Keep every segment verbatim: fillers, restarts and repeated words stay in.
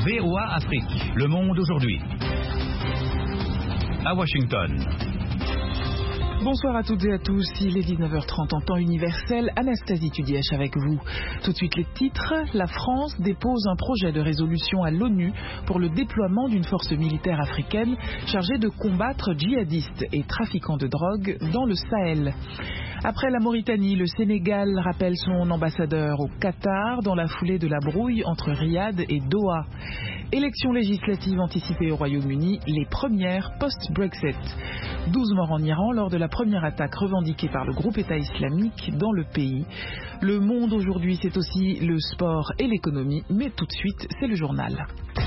V O A Afrique, le monde aujourd'hui. À Washington. Bonsoir à toutes et à tous, il est dix-neuf heures trente en temps universel, Anastasie Tudièche avec vous. Tout de suite les titres, la France dépose un projet de résolution à l'ONU pour le déploiement d'une force militaire africaine chargée de combattre djihadistes et trafiquants de drogue dans le Sahel. Après la Mauritanie, le Sénégal rappelle son ambassadeur au Qatar dans la foulée de la brouille entre Riyad et Doha. Élections législatives anticipées au Royaume-Uni, les premières post-Brexit. douze morts en Iran lors de la première attaque revendiquée par le groupe État islamique dans le pays. Le monde aujourd'hui, c'est aussi le sport et l'économie, mais tout de suite, c'est le journal.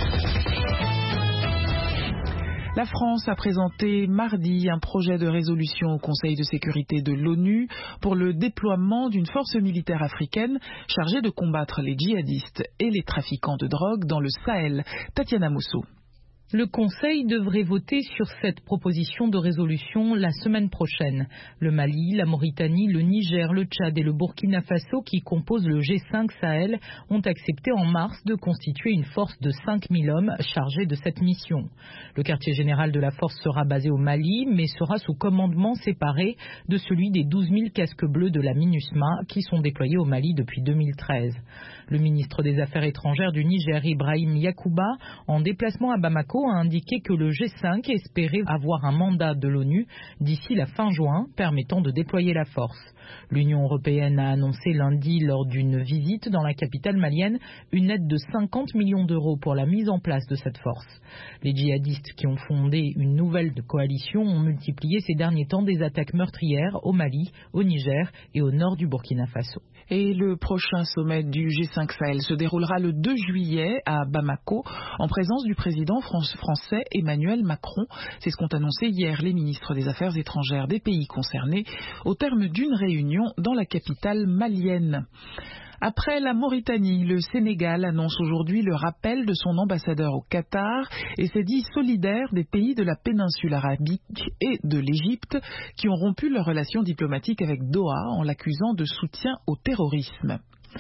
La France a présenté mardi un projet de résolution au Conseil de sécurité de l'ONU pour le déploiement d'une force militaire africaine chargée de combattre les djihadistes et les trafiquants de drogue dans le Sahel. Tatiana Mousseau. Le Conseil devrait voter sur cette proposition de résolution la semaine prochaine. Le Mali, la Mauritanie, le Niger, le Tchad et le Burkina Faso, qui composent le G cinq Sahel, ont accepté en mars de constituer une force de cinq mille hommes chargée de cette mission. Le quartier général de la force sera basé au Mali, mais sera sous commandement séparé de celui des douze mille casques bleus de la MINUSMA qui sont déployés au Mali depuis deux mille treize. Le ministre des Affaires étrangères du Niger, Ibrahim Yakuba, en déplacement à Bamako, a indiqué que le G cinq espérait avoir un mandat de l'ONU d'ici la fin juin, permettant de déployer la force. L'Union européenne a annoncé lundi, lors d'une visite dans la capitale malienne, une aide de cinquante millions d'euros pour la mise en place de cette force. Les djihadistes qui ont fondé une nouvelle coalition ont multiplié ces derniers temps des attaques meurtrières au Mali, au Niger et au nord du Burkina Faso. Et le prochain sommet du G cinq Sahel se déroulera le deux juillet à Bamako, en présence du président français Emmanuel Macron. C'est ce qu'ont annoncé hier les ministres des Affaires étrangères des pays concernés, au terme d'une réunion dans la capitale malienne. Après la Mauritanie, le Sénégal annonce aujourd'hui le rappel de son ambassadeur au Qatar et s'est dit solidaire des pays de la péninsule arabique et de l'Égypte qui ont rompu leurs relations diplomatiques avec Doha en l'accusant de soutien au terrorisme.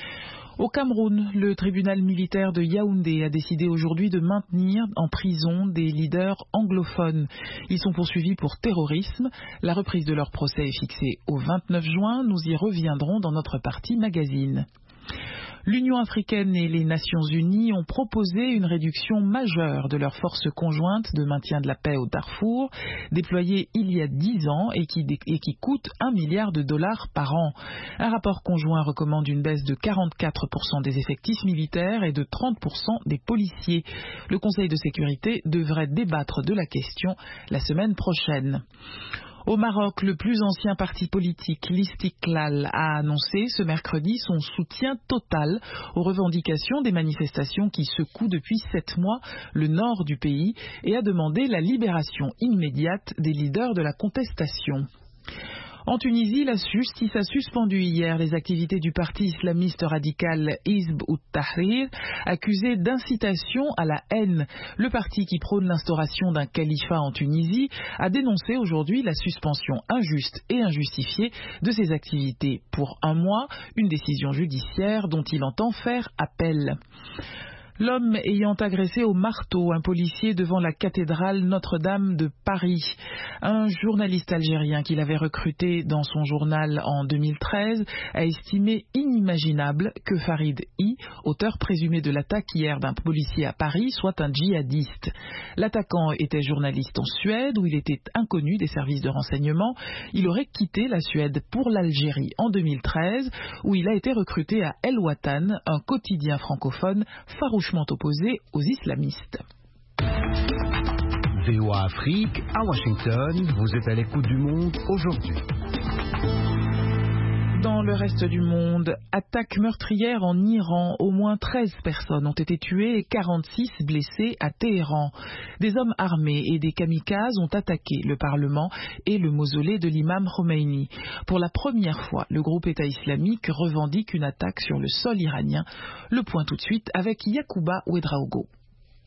Au Cameroun, le tribunal militaire de Yaoundé a décidé aujourd'hui de maintenir en prison des leaders anglophones. Ils sont poursuivis pour terrorisme. La reprise de leur procès est fixée au vingt-neuf juin. Nous y reviendrons dans notre partie magazine. L'Union africaine et les Nations unies ont proposé une réduction majeure de leurs forces conjointes de maintien de la paix au Darfour, déployées il y a dix ans et qui, et qui coûte un milliard de dollars par an. Un rapport conjoint recommande une baisse de quarante-quatre pour cent des effectifs militaires et de trente pour cent des policiers. Le Conseil de sécurité devrait débattre de la question la semaine prochaine. Au Maroc, le plus ancien parti politique, l'Istiklal, a annoncé ce mercredi son soutien total aux revendications des manifestations qui secouent depuis sept mois le nord du pays et a demandé la libération immédiate des leaders de la contestation. En Tunisie, la justice a suspendu hier les activités du parti islamiste radical Hizb ut-Tahrir, accusé d'incitation à la haine. Le parti qui prône l'instauration d'un califat en Tunisie a dénoncé aujourd'hui la suspension injuste et injustifiée de ses activités pour un mois, une décision judiciaire dont il entend faire appel. L'homme ayant agressé au marteau un policier devant la cathédrale Notre-Dame de Paris. Un journaliste algérien qu'il avait recruté dans son journal en deux mille treize a estimé inimaginable que Farid I, auteur présumé de l'attaque hier d'un policier à Paris, soit un djihadiste. L'attaquant était journaliste en Suède où il était inconnu des services de renseignement. Il aurait quitté la Suède pour l'Algérie en deux mille treize où il a été recruté à El Watan, un quotidien francophone farouchement opposé aux islamistes. V O A Afrique, à Washington, vous êtes à l'écoute du monde aujourd'hui. Dans le reste du monde, attaque meurtrière en Iran. Au moins treize personnes ont été tuées et quarante-six blessées à Téhéran. Des hommes armés et des kamikazes ont attaqué le Parlement et le mausolée de l'imam Khomeini. Pour la première fois, le groupe État islamique revendique une attaque sur le sol iranien. Le point tout de suite avec Yacouba Ouedraogo.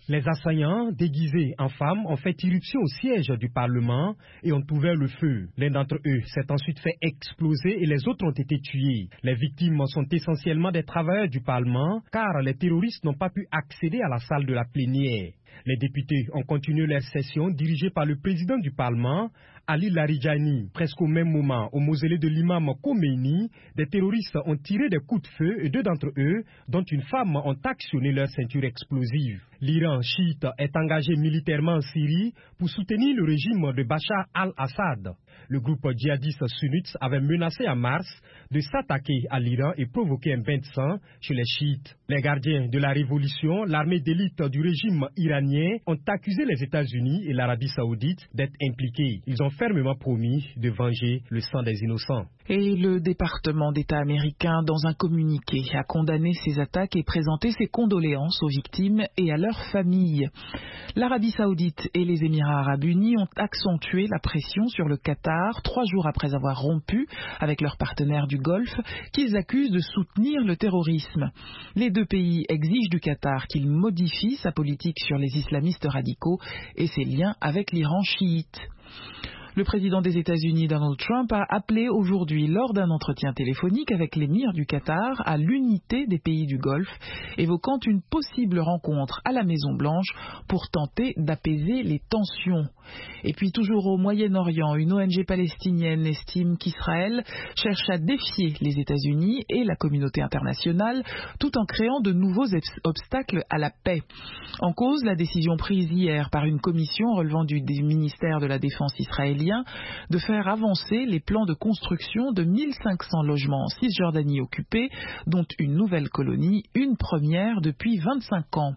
Les assaillants, déguisés en femmes, ont fait irruption au siège du Parlement et ont ouvert le feu. L'un d'entre eux s'est ensuite fait exploser et les autres ont été tués. Les victimes sont essentiellement des travailleurs du Parlement car les terroristes n'ont pas pu accéder à la salle de la plénière. Les députés ont continué leur session dirigée par le président du Parlement, Ali Larijani. Presque au même moment, au mausolée de l'imam Khomeini, des terroristes ont tiré des coups de feu et deux d'entre eux, dont une femme, ont actionné leur ceinture explosive. L'Iran chiite est engagé militairement en Syrie pour soutenir le régime de Bachar al-Assad. Le groupe djihadiste sunnite avait menacé en mars de s'attaquer à l'Iran et provoquer un bain de sang chez les chiites. Les gardiens de la révolution, l'armée d'élite du régime iranien, ont accusé les États-Unis et l'Arabie saoudite d'être impliqués. Ils ont fermement promis de venger le sang des innocents. Et le département d'État américain, dans un communiqué, a condamné ces attaques et présenté ses condoléances aux victimes et à leurs familles. L'Arabie saoudite et les Émirats arabes unis ont accentué la pression sur le Qatar, trois jours après avoir rompu avec leurs partenaires du Golfe, qu'ils accusent de soutenir le terrorisme. Les deux pays exigent du Qatar qu'il modifie sa politique sur les islamistes radicaux et ses liens avec l'Iran chiite. Le président des États-Unis, Donald Trump, a appelé aujourd'hui, lors d'un entretien téléphonique avec l'émir du Qatar, à l'unité des pays du Golfe, évoquant une possible rencontre à la Maison-Blanche pour tenter d'apaiser les tensions. Et puis toujours au Moyen-Orient, une O N G palestinienne estime qu'Israël cherche à défier les États-Unis et la communauté internationale tout en créant de nouveaux obstacles à la paix. En cause, la décision prise hier par une commission relevant du ministère de la Défense israélien de faire avancer les plans de construction de mille cinq cents logements en Cisjordanie occupée, dont une nouvelle colonie, une première depuis vingt-cinq ans.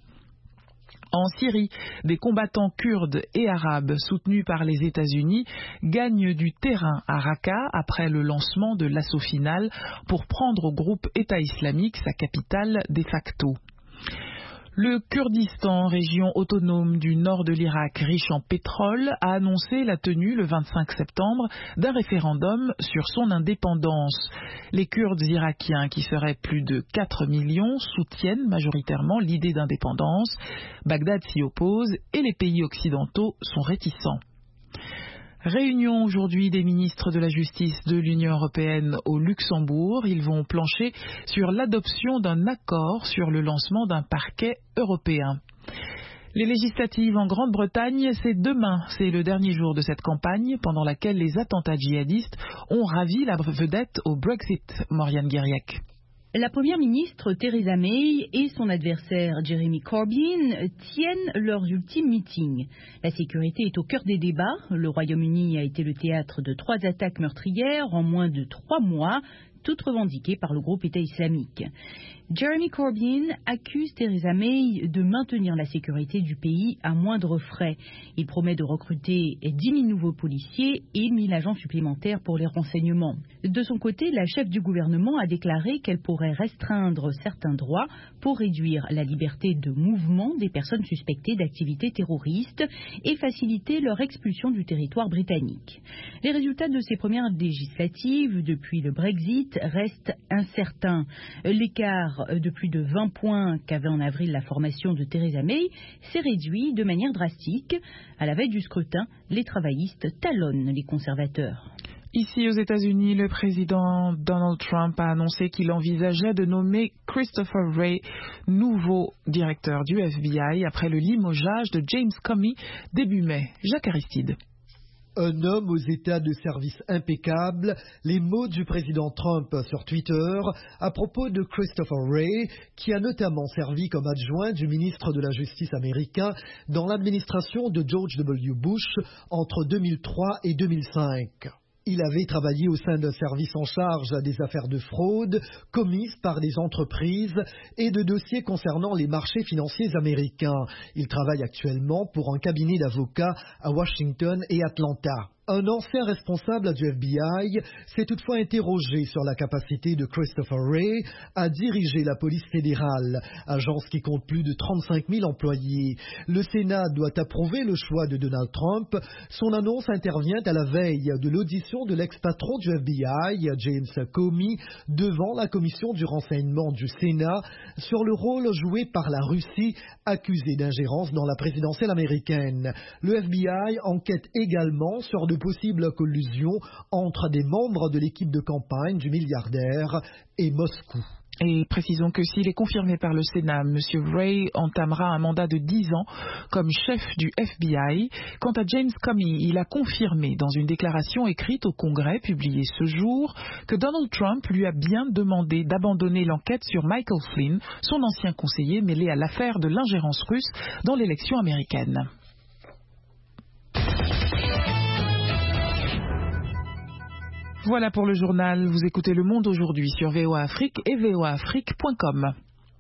En Syrie, des combattants kurdes et arabes soutenus par les États-Unis gagnent du terrain à Raqqa après le lancement de l'assaut final pour prendre au groupe État islamique sa capitale de facto. Le Kurdistan, région autonome du nord de l'Irak riche en pétrole, a annoncé la tenue le vingt-cinq septembre d'un référendum sur son indépendance. Les Kurdes irakiens, qui seraient plus de quatre millions, soutiennent majoritairement l'idée d'indépendance. Bagdad s'y oppose et les pays occidentaux sont réticents. Réunion aujourd'hui des ministres de la Justice de l'Union européenne au Luxembourg. Ils vont plancher sur l'adoption d'un accord sur le lancement d'un parquet européen. Les législatives en Grande-Bretagne, c'est demain. C'est le dernier jour de cette campagne pendant laquelle les attentats djihadistes ont ravi la vedette au Brexit. Mauriane Guériec. La première ministre Theresa May et son adversaire Jeremy Corbyn tiennent leurs ultimes meetings. La sécurité est au cœur des débats. Le Royaume-Uni a été le théâtre de trois attaques meurtrières en moins de trois mois, toutes revendiquées par le groupe État islamique. Jeremy Corbyn accuse Theresa May de maintenir la sécurité du pays à moindre frais. Il promet de recruter dix mille nouveaux policiers et mille agents supplémentaires pour les renseignements. De son côté, la chef du gouvernement a déclaré qu'elle pourrait restreindre certains droits pour réduire la liberté de mouvement des personnes suspectées d'activités terroristes et faciliter leur expulsion du territoire britannique. Les résultats de ces premières législatives depuis le Brexit restent incertains. L'écart de plus de vingt points qu'avait en avril la formation de Theresa May s'est réduit de manière drastique. À la veille du scrutin, les travaillistes talonnent les conservateurs. Ici aux États-Unis, le président Donald Trump a annoncé qu'il envisageait de nommer Christopher Wray nouveau directeur du F B I après le limogeage de James Comey début mai. Jacques Aristide. Un homme aux états de service impeccables, les mots du président Trump sur Twitter à propos de Christopher Wray, qui a notamment servi comme adjoint du ministre de la Justice américain dans l'administration de George W. Bush entre deux mille trois et deux mille cinq. Il avait travaillé au sein d'un service en charge des affaires de fraude commises par des entreprises et de dossiers concernant les marchés financiers américains. Il travaille actuellement pour un cabinet d'avocats à Washington et Atlanta. Un ancien responsable du F B I s'est toutefois interrogé sur la capacité de Christopher Wray à diriger la police fédérale, agence qui compte plus de trente-cinq mille employés. Le Sénat doit approuver le choix de Donald Trump. Son annonce intervient à la veille de l'audition de l'ex-patron du F B I, James Comey, devant la commission du renseignement du Sénat sur le rôle joué par la Russie, accusée d'ingérence dans la présidentielle américaine. Le F B I enquête également sur de possible collusion entre des membres de l'équipe de campagne du milliardaire et Moscou. Et précisons que s'il est confirmé par le Sénat, M. Wray entamera un mandat de dix ans comme chef du F B I. Quant à James Comey, il a confirmé dans une déclaration écrite au Congrès publiée ce jour que Donald Trump lui a bien demandé d'abandonner l'enquête sur Michael Flynn, son ancien conseiller mêlé à l'affaire de l'ingérence russe dans l'élection américaine. Voilà pour le journal. Vous écoutez Le Monde aujourd'hui sur V O A Afrique et v o a afrique point com.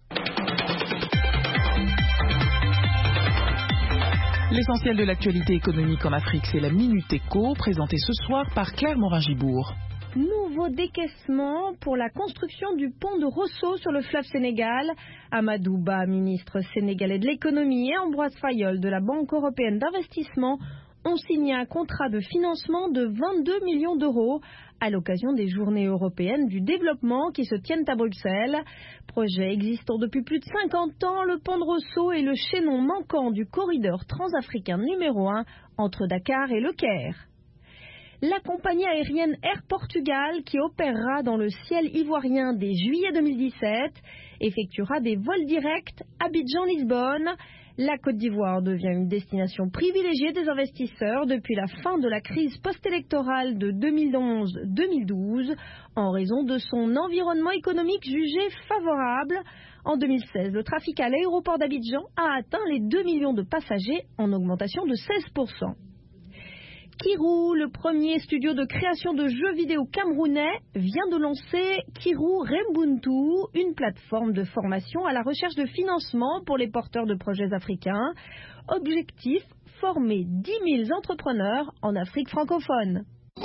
L'essentiel de l'actualité économique en Afrique, c'est la Minute Éco, présentée ce soir par Claire Morin-Gibourg. Nouveau décaissement pour la construction du pont de Rosso sur le fleuve Sénégal. Amadou Ba, ministre sénégalais de l'économie, et Ambroise Fayol de la Banque européenne d'investissement ont signé un contrat de financement de vingt-deux millions d'euros à l'occasion des Journées européennes du développement qui se tiennent à Bruxelles. Projet existant depuis plus de cinquante ans, le pont de Rosso est le chaînon manquant du corridor transafricain numéro un entre Dakar et Le Caire. La compagnie aérienne Air Portugal, qui opérera dans le ciel ivoirien dès juillet deux mille dix-sept, effectuera des vols directs Abidjan-Lisbonne. La Côte d'Ivoire devient une destination privilégiée des investisseurs depuis la fin de la crise post-électorale de deux mille onze deux mille douze en raison de son environnement économique jugé favorable. En deux mille seize, le trafic à l'aéroport d'Abidjan a atteint les deux millions de passagers en augmentation de seize pour cent. Kirou, le premier studio de création de jeux vidéo camerounais, vient de lancer Kirou Rembuntu, une plateforme de formation à la recherche de financement pour les porteurs de projets africains. Objectif, former dix mille entrepreneurs en Afrique francophone.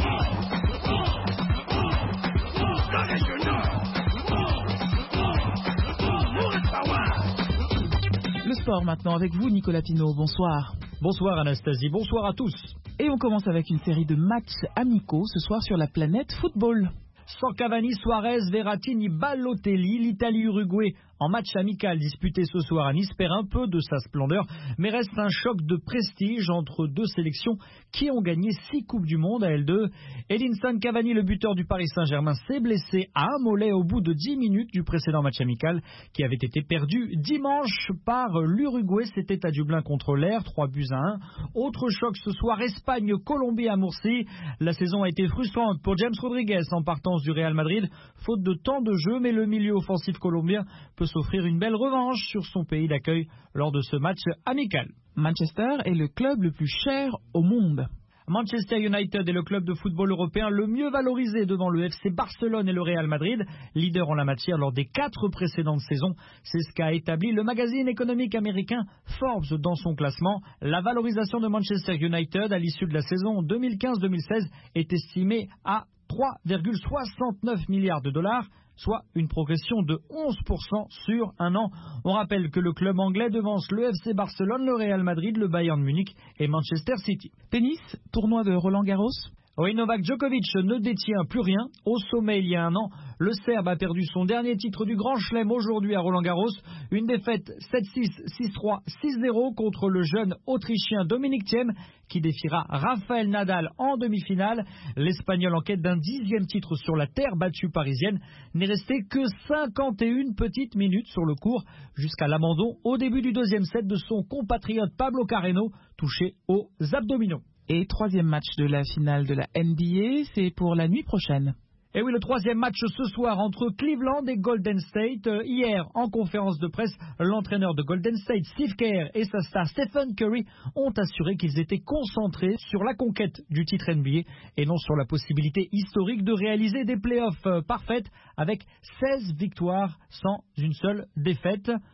Le sport maintenant avec vous, Nicolas Pinault. Bonsoir. Bonsoir Anastasie, bonsoir à tous. Et on commence avec une série de matchs amicaux ce soir sur la planète football. Sans Cavani, Suarez, Verratti, Balotelli, l'Italie-Uruguay en match amical disputé ce soir à Nice perd un peu de sa splendeur, mais reste un choc de prestige entre deux sélections qui ont gagné six Coupes du Monde à L deux. Edinson Cavani, le buteur du Paris Saint-Germain, s'est blessé à un mollet au bout de dix minutes du précédent match amical qui avait été perdu dimanche par l'Uruguay. C'était à Dublin contre l'Air, trois buts à un. Autre choc ce soir, Espagne-Colombie à Murcie. La saison a été frustrante pour James Rodriguez en partance du Real Madrid, faute de temps de jeu, mais le milieu offensif colombien peut s'offrir une belle revanche sur son pays d'accueil lors de ce match amical. Manchester est le club le plus cher au monde. Manchester United est le club de football européen le mieux valorisé devant le F C Barcelone et le Real Madrid, leader en la matière lors des quatre précédentes saisons. C'est ce qu'a établi le magazine économique américain Forbes dans son classement. La valorisation de Manchester United à l'issue de la saison deux mille quinze deux mille seize est estimée à trois virgule soixante-neuf milliards de dollars, soit une progression de onze pour cent sur un an. On rappelle que le club anglais devance le F C Barcelone, le Real Madrid, le Bayern Munich et Manchester City. Tennis, tournoi de Roland Garros. Oui, Novak Djokovic ne détient plus rien. Au sommet il y a un an, le Serbe a perdu son dernier titre du Grand Chelem aujourd'hui à Roland-Garros. Une défaite sept six, six trois, six zéro contre le jeune Autrichien Dominic Thiem qui défiera Rafael Nadal en demi-finale. L'Espagnol en quête d'un dixième titre sur la terre battue parisienne n'est resté que cinquante et une petites minutes sur le court jusqu'à l'abandon au début du deuxième set de son compatriote Pablo Carreno touché aux abdominaux. Et troisième match de la finale de la N B A, c'est pour la nuit prochaine. Et oui, le troisième match ce soir entre Cleveland et Golden State. Hier, en conférence de presse, l'entraîneur de Golden State, Steve Kerr, et sa star Stephen Curry ont assuré qu'ils étaient concentrés sur la conquête du titre N B A et non sur la possibilité historique de réaliser des playoffs parfaites avec seize victoires sans une seule défaite.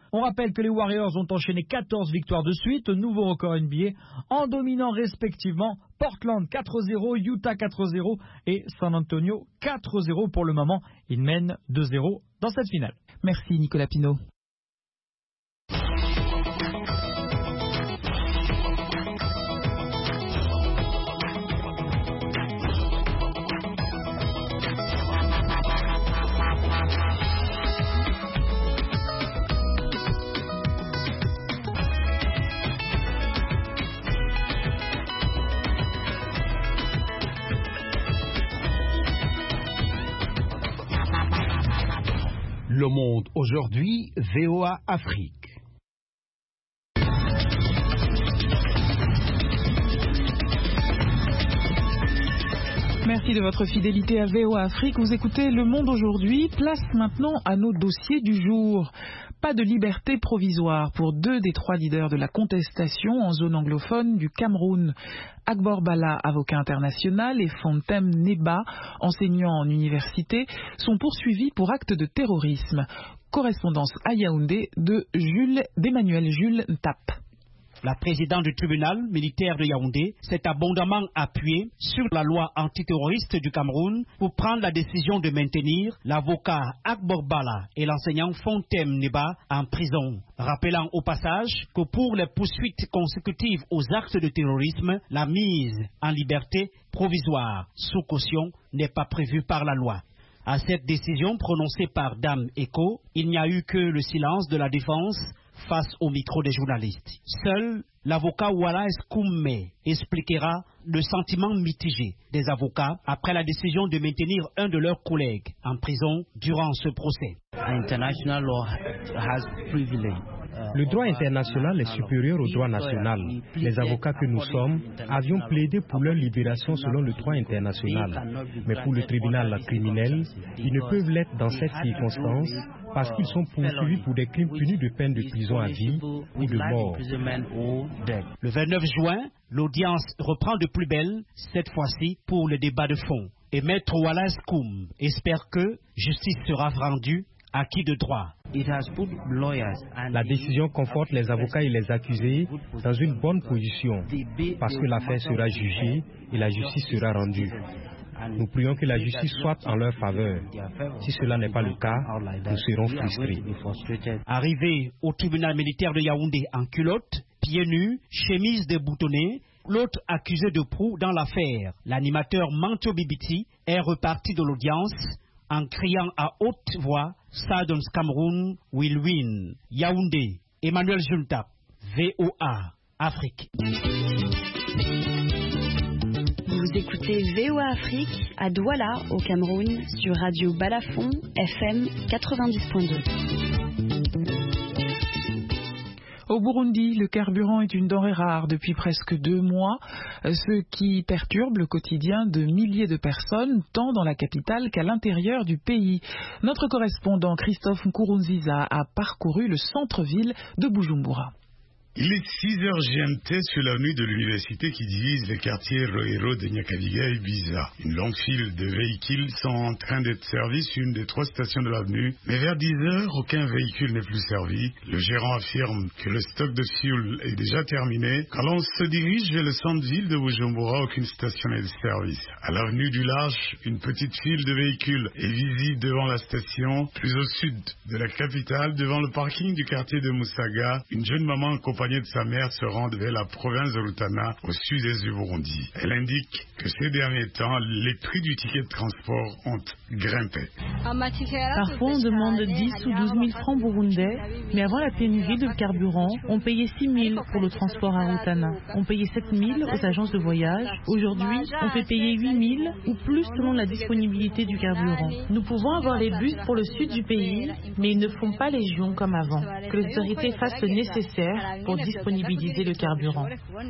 On rappelle que les Warriors ont enchaîné quatorze victoires de suite, nouveau record N B A, en dominant respectivement Portland quatre zéro, Utah quatre zéro et San Antonio quatre zéro pour le moment. Ils mènent deux zéro dans cette finale. Merci Nicolas Pinault. Le Monde aujourd'hui, V O A Afrique. Merci de votre fidélité à V O A Afrique. Vous écoutez Le Monde aujourd'hui. Place maintenant à nos dossiers du jour. Pas de liberté provisoire pour deux des trois leaders de la contestation en zone anglophone du Cameroun. Agbor Bala, avocat international, et Fontem Neba, enseignant en université, sont poursuivis pour actes de terrorisme. Correspondance à Yaoundé de Jules, d'Emmanuel Jules Ntap. La présidente du tribunal militaire de Yaoundé s'est abondamment appuyée sur la loi antiterroriste du Cameroun pour prendre la décision de maintenir l'avocat Agbor Bala et l'enseignant Fontem Neba en prison, rappelant au passage que pour les poursuites consécutives aux actes de terrorisme, la mise en liberté provisoire sous caution n'est pas prévue par la loi. À cette décision prononcée par Dame Eko, il n'y a eu que le silence de la défense face au micro des journalistes. Seul l'avocat Wallace Koume expliquera le sentiment mitigé des avocats après la décision de maintenir un de leurs collègues en prison durant ce procès. Le droit international est supérieur au droit national. Les avocats que nous sommes avions plaidé pour leur libération selon le droit international. Mais pour le tribunal criminel, ils ne peuvent l'être dans cette circonstance parce qu'ils sont poursuivis pour des crimes punis de peine de prison à vie ou de mort. Le vingt-neuf juin, l'audience reprend de plus belle, cette fois-ci pour le débat de fond. Et Maître Wallace Koum espère que justice sera rendue à qui de droit. La décision conforte les avocats et les accusés dans une bonne position parce que l'affaire sera jugée et la justice sera rendue. Nous prions que la justice soit en leur faveur. Si cela n'est pas le cas, nous serons frustrés. Arrivé au tribunal militaire de Yaoundé en culotte, pieds nus, chemise déboutonnée, l'autre accusé de proue dans l'affaire, l'animateur Manto Bibiti, est reparti de l'audience en criant à haute voix « Sadons Cameroun will win ». Yaoundé, Emmanuel Juntap, V O A, Afrique. Vous écoutez V O A Afrique à Douala, au Cameroun, sur Radio Balafon, F M quatre-vingt-dix point deux. Au Burundi, le carburant est une denrée rare depuis presque deux mois, ce qui perturbe le quotidien de milliers de personnes, tant dans la capitale qu'à l'intérieur du pays. Notre correspondant Christophe Nkurunziza a parcouru le centre-ville de Bujumbura. Il est six heures G M T sur l'avenue de l'université qui divise les quartiers Rohero de Nyakabiga et Biza. Une longue file de véhicules sont en train d'être servis sur une des trois stations de l'avenue, mais vers dix heures, aucun véhicule n'est plus servi. Le gérant affirme que le stock de fuel est déjà terminé. Quand l'on se dirige vers le centre-ville de Bujumbura, aucune station n'est de service. À l'avenue du Large, une petite file de véhicules est visible devant la station. Plus au sud de la capitale, devant le parking du quartier de Musaga, une jeune maman accompagnée de sa mère se rend vers la province de Rutana, au sud-est du Burundi. Elle indique que ces derniers temps, les prix du ticket de transport ont grimpé. Parfois, on demande dix ou douze mille francs burundais, mais avant la pénurie de carburant, on payait six mille pour le transport à Rutana. On payait sept mille aux agences de voyage. Aujourd'hui, on fait payer huit mille ou plus selon la disponibilité du carburant. Nous pouvons avoir les bus pour le sud du pays, mais ils ne font pas légion comme avant. Que les autorités fassent le nécessaire pour disponibiliser le carburant.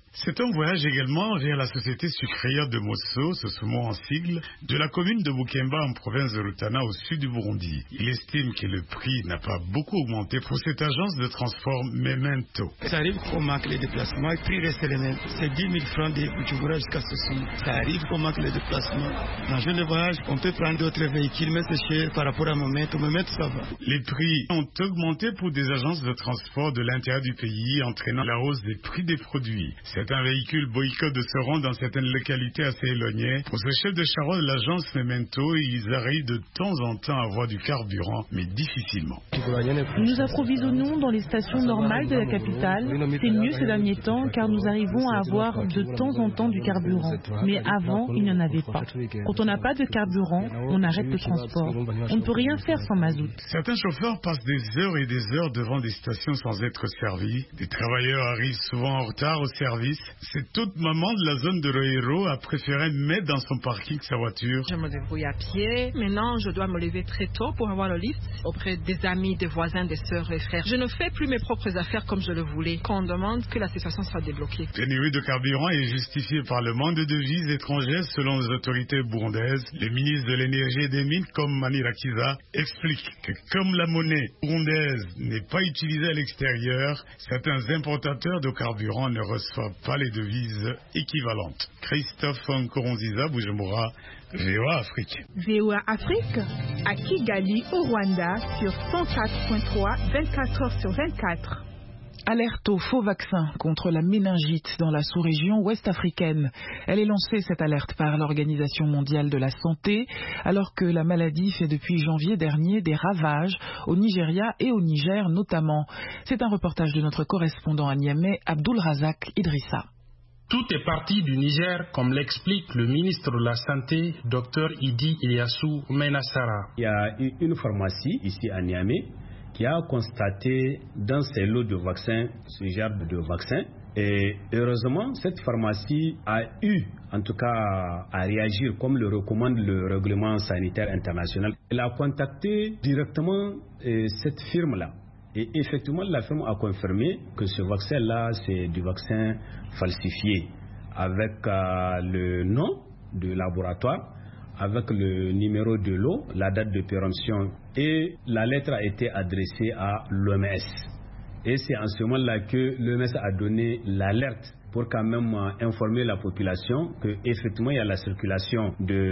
C'est un voyage également vers la société sucrière de Mosso, ce sont en sigle, de la commune de Bukemba en province de Rutana au sud du Burundi. Il estime que le prix n'a pas beaucoup augmenté pour cette agence de transport Memento. Ça arrive qu'on manque les déplacements, le prix reste le même. C'est dix mille francs de Bujumbura jusqu'à Sossou. Ça arrive qu'on manque les déplacements. Dans le voyage, on peut prendre d'autres véhicules, mais c'est cher par rapport à Memento. Memento, ça va. Les prix ont augmenté pour des agences de transport de l'intérieur du pays, entraînant la hausse des prix des produits. Certains véhicules boycottent de se rendre dans certaines localités assez éloignées. Pour ce chef de charrette de l'agence Memento, ils arrivent de temps en temps à avoir du carburant, mais difficilement. Nous approvisionnons dans les stations normales de la capitale. C'est mieux ces derniers temps car nous arrivons à avoir de temps en temps du carburant. Mais avant, il n'y en avait pas. Quand on n'a pas de carburant, on arrête le transport. On ne peut rien faire sans mazout. Certains chauffeurs passent des heures et des heures devant des stations sans être servis. Des travailleurs arrivent souvent en retard au service. Cette toute maman de la zone de Rohero a préféré mettre dans son parking sa voiture. Je me débrouille à pied. Maintenant, je dois me lever très tôt pour avoir le lift auprès des amis, des voisins, des sœurs et frères. Je ne fais plus mes propres affaires comme je le voulais. Quand on demande que la situation soit débloquée. La pénurie de carburant est justifiée par le manque de devises étrangères selon les autorités burundaises. Le ministre de l'énergie et des mines, comme Manirakiza, explique que comme la monnaie burundaise n'est pas utilisée à l'extérieur, certains importateurs de carburant ne reçoivent pas les devises équivalentes. Christophe Nkurunziza, Bujumbura, V O A Afrique. V O A Afrique, à Kigali, au Rwanda, sur cent quatre point trois, vingt-quatre heures sur vingt-quatre. Alerte au faux vaccin contre la méningite dans la sous-région ouest africaine. Elle est lancée, cette alerte, par l'Organisation mondiale de la santé, alors que la maladie fait depuis janvier dernier des ravages au Nigeria et au Niger notamment. C'est un reportage de notre correspondant à Niamey, Abdul Razak Idrissa. Tout est parti du Niger, comme l'explique le ministre de la Santé, Dr Idi Ilyasu Menassara. Il y a eu une pharmacie ici à Niamey qui a constaté dans ses lots de vaccins ce genre de vaccins. Et heureusement, cette pharmacie a eu, en tout cas, à réagir comme le recommande le règlement sanitaire international. Elle a contacté directement euh, cette firme-là. Et effectivement, la firme a confirmé que ce vaccin-là, c'est du vaccin falsifié, avec euh, le nom du laboratoire, avec le numéro de lot, la date de péremption, et la lettre a été adressée à l'O M S. Et c'est en ce moment-là que l'O M S a donné l'alerte pour quand même informer la population qu'effectivement il y a la circulation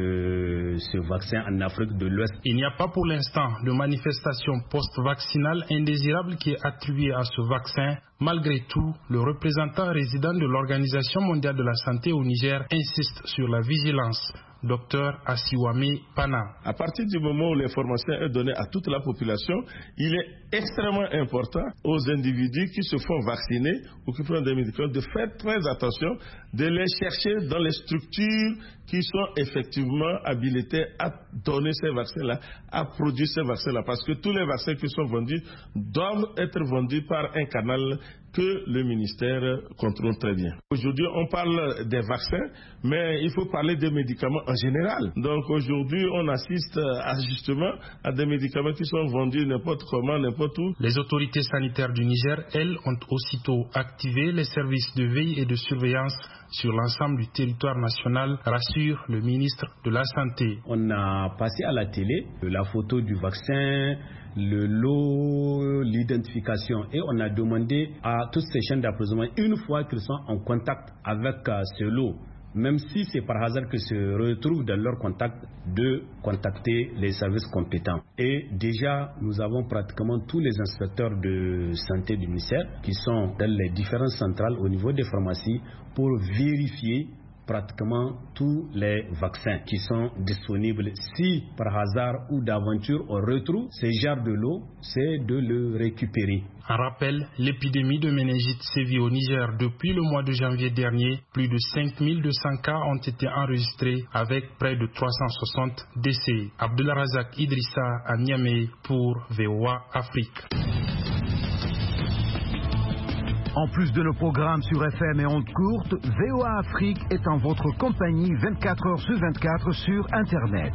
de ce vaccin en Afrique de l'Ouest. Il n'y a pas pour l'instant de manifestation post-vaccinale indésirable qui est attribuée à ce vaccin. Malgré tout, le représentant résident de l'Organisation mondiale de la santé au Niger insiste sur la vigilance. Docteur Asiwame Pana. À partir du moment où l'information est donnée à toute la population, il est extrêmement important aux individus qui se font vacciner ou qui prennent des médicaments de faire très attention, de les chercher dans les structures qui sont effectivement habilitées à donner ces vaccins-là, à produire ces vaccins-là, parce que tous les vaccins qui sont vendus doivent être vendus par un canal que le ministère contrôle très bien. Aujourd'hui, on parle des vaccins, mais il faut parler des médicaments en général. Donc aujourd'hui, on assiste à, justement à des médicaments qui sont vendus n'importe comment, n'importe où. Les autorités sanitaires du Niger, elles, ont aussitôt activé les services de veille et de surveillance sur l'ensemble du territoire national, rassure le ministre de la Santé. On a passé à la télé la photo du vaccin, le lot, l'identification, et on a demandé à toutes ces chaînes d'approvisionnement, une fois qu'ils sont en contact avec ce lot, même si c'est par hasard qu'ils se retrouvent dans leur contact, de contacter les services compétents. Et déjà, nous avons pratiquement tous les inspecteurs de santé du ministère qui sont dans les différentes centrales au niveau des pharmacies pour vérifier pratiquement tous les vaccins qui sont disponibles. Si par hasard ou d'aventure on retrouve ce genre de lot, c'est de le récupérer. En rappel, l'épidémie de méningite sévit au Niger depuis le mois de janvier dernier. Plus de cinq mille deux cents cas ont été enregistrés avec près de trois cent soixante décès. Abdelrazak Idrissa à Niamey pour V O A Afrique. En plus de nos programmes sur F M et ondes courtes, V O A Afrique est en votre compagnie vingt-quatre heures sur vingt-quatre sur Internet.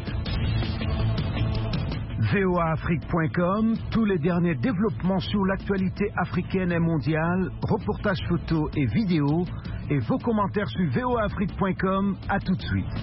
V O A Afrique point com, tous les derniers développements sur l'actualité africaine et mondiale, reportages photos et vidéos, et vos commentaires sur v o a afrique point com. À tout de suite.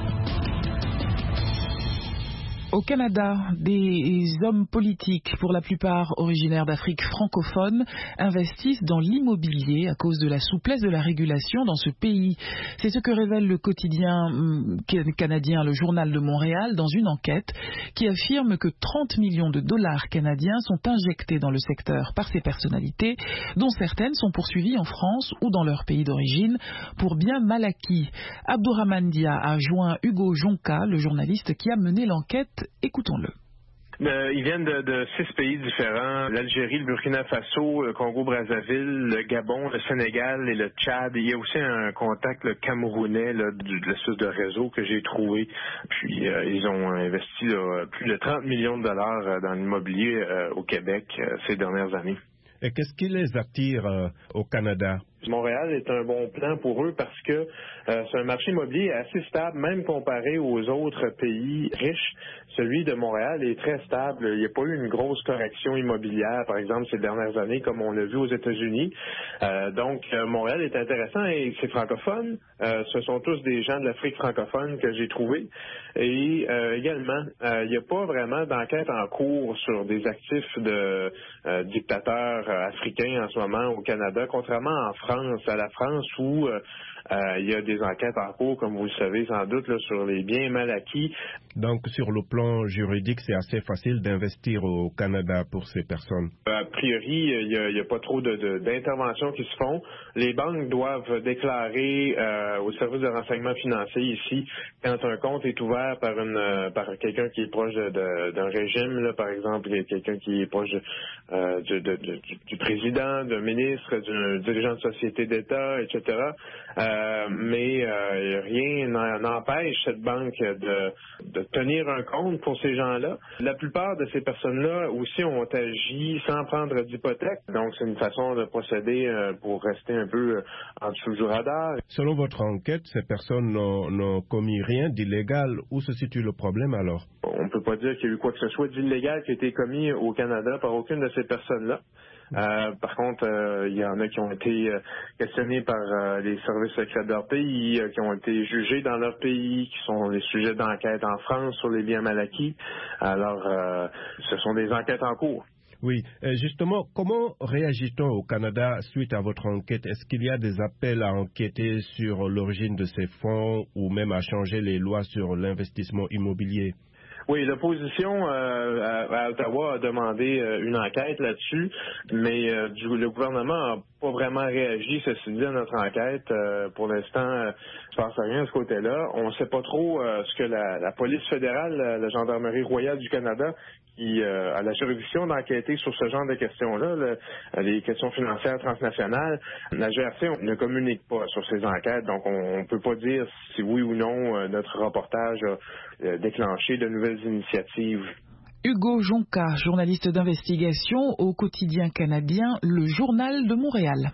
Au Canada, des hommes politiques, pour la plupart originaires d'Afrique francophone, investissent dans l'immobilier à cause de la souplesse de la régulation dans ce pays. C'est ce que révèle le quotidien canadien, le Journal de Montréal, dans une enquête qui affirme que trente millions de dollars canadiens sont injectés dans le secteur par ces personnalités, dont certaines sont poursuivies en France ou dans leur pays d'origine pour biens mal acquis. Abdourahmane Dia a joint Hugo Jonca, le journaliste qui a mené l'enquête. Écoutons-le. Euh, ils viennent de, de six pays différents, l'Algérie, le Burkina Faso, le Congo-Brazzaville, le Gabon, le Sénégal et le Tchad. Il y a aussi un contact le camerounais là, du, de l'espèce de réseau que j'ai trouvé. Puis euh, ils ont investi là, plus de trente millions de dollars dans l'immobilier euh, au Québec euh, ces dernières années. Et qu'est-ce qui les attire euh, au Canada? Montréal est un bon plan pour eux parce que euh, c'est un marché immobilier assez stable, même comparé aux autres pays riches. Celui de Montréal est très stable. Il n'y a pas eu une grosse correction immobilière, par exemple, ces dernières années, comme on l'a vu aux États-Unis. Euh, donc, euh, Montréal est intéressant et c'est francophone. Euh, ce sont tous des gens de l'Afrique francophone que j'ai trouvés. Et euh, également, euh, il n'y a pas vraiment d'enquête en cours sur des actifs de euh, dictateurs euh, africains en ce moment au Canada, contrairement en France. France, à la France où euh, euh, il y a des enquêtes en cours, comme vous le savez sans doute, là, sur les biens mal acquis. Donc, sur le plan juridique, c'est assez facile d'investir au Canada pour ces personnes? A priori, il n'y a, a pas trop de, de, d'interventions qui se font. Les banques doivent déclarer euh, au service de renseignement financier ici quand un compte est ouvert par une euh, par quelqu'un qui est proche de, de, d'un régime, là, par exemple, quelqu'un qui est proche euh, de, de, de, du, du président, d'un ministre, d'un dirigeant de société d'État, et cetera. Euh, mais euh, rien n'empêche cette banque de, de tenir un compte pour ces gens-là. La plupart de ces personnes-là aussi ont agi sans prendre d'hypothèque. Donc, c'est une façon de procéder euh, pour rester un peu en dessous du radar. Selon votre enquête, ces personnes n'ont, n'ont commis rien d'illégal. Où se situe le problème alors? On ne peut pas dire qu'il y a eu quoi que ce soit d'illégal qui a été commis au Canada par aucune de ces personnes-là. Euh, par contre, il euh, y en a qui ont été euh, questionnés par euh, les services secrets de leur pays, euh, qui ont été jugés dans leur pays, qui sont des sujets d'enquête en France sur les biens mal acquis. Alors, euh, ce sont des enquêtes en cours. Oui, justement, comment réagit-on au Canada suite à votre enquête? Est-ce qu'il y a des appels à enquêter sur l'origine de ces fonds ou même à changer les lois sur l'investissement immobilier? Oui, l'opposition euh, à, à Ottawa a demandé euh, une enquête là-dessus, mais euh, du, le gouvernement n'a pas vraiment réagi, ceci dit, à notre enquête. Euh, pour l'instant, euh, je ne pense à rien de ce côté-là. On ne sait pas trop euh, ce que la, la police fédérale, la, la Gendarmerie royale du Canada, qui euh, a la juridiction d'enquêter sur ce genre de questions-là, le, les questions financières transnationales. La G R C on ne communique pas sur ces enquêtes, donc on ne peut pas dire si oui ou non euh, notre reportage a euh, déclenché de nouvelles initiatives. Hugo Jonca, journaliste d'investigation au quotidien canadien Le Journal de Montréal.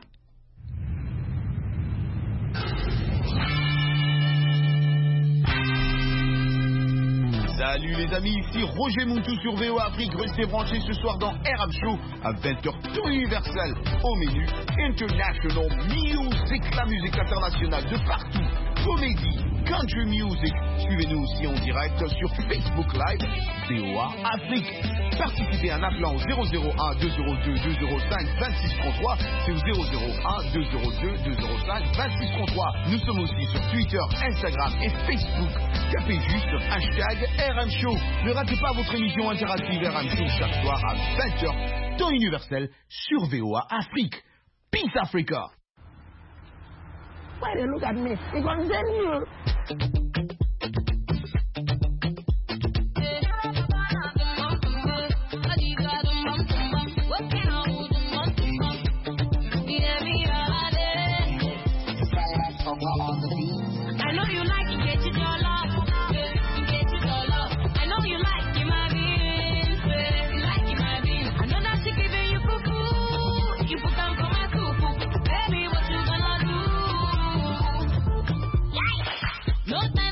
Salut les amis, ici Roger Montou sur V O A Afrique. Restez branchés ce soir dans R M Show à vingt heures tout universel. Au menu International Music, la musique internationale de partout. Comédie, country music. Suivez-nous aussi en direct sur Facebook Live V O A Afrique. Participez en appelant au zéro zéro un deux zéro deux deux zéro cinq vingt-six trente-trois. C'est au zéro zéro un deux zéro deux deux zéro cinq vingt-six trente-trois. Nous sommes aussi sur Twitter, Instagram et Facebook. Tapez juste hashtag R M Show. Ne ratez pas votre émission interactive R M Show chaque soir à vingt heures, temps universel sur V O A Afrique. Peace Africa. Why they look at me? They gonna send you. I know you like it, get it all up. Get it all up. I know you like it, my beans. You like it, my beans. I know that she giving you cuckoo. You put down for my cuckoo. Baby, what you gonna do? No time.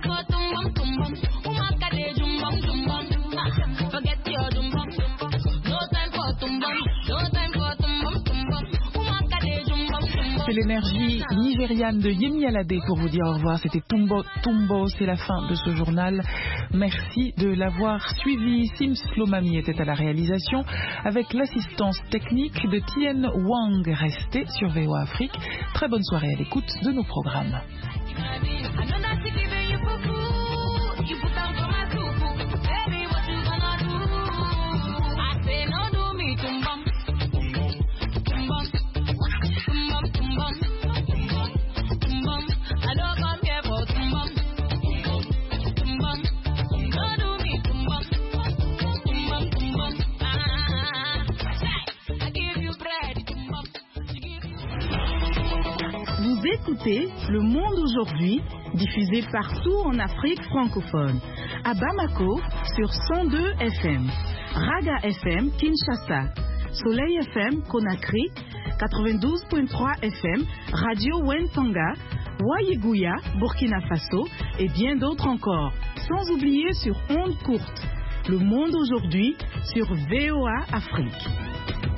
l'énergie nigériane de Yemi Alade pour vous dire au revoir. C'était Tumbo Tumbo, c'est la fin de ce journal. Merci de l'avoir suivi. Sims Lomami était à la réalisation avec l'assistance technique de Tien Wang. Restez sur V O A Afrique. Très bonne soirée à l'écoute de nos programmes. Vous écoutez Le Monde aujourd'hui, diffusé partout en Afrique francophone. À Bamako, sur cent deux F M. Raga F M, Kinshasa. Soleil F M, Conakry. quatre-vingt-douze virgule trois F M. Radio Wentanga. Wayiguya, Burkina Faso. Et bien d'autres encore. Sans oublier sur ondes courtes. Le Monde aujourd'hui, sur V O A Afrique.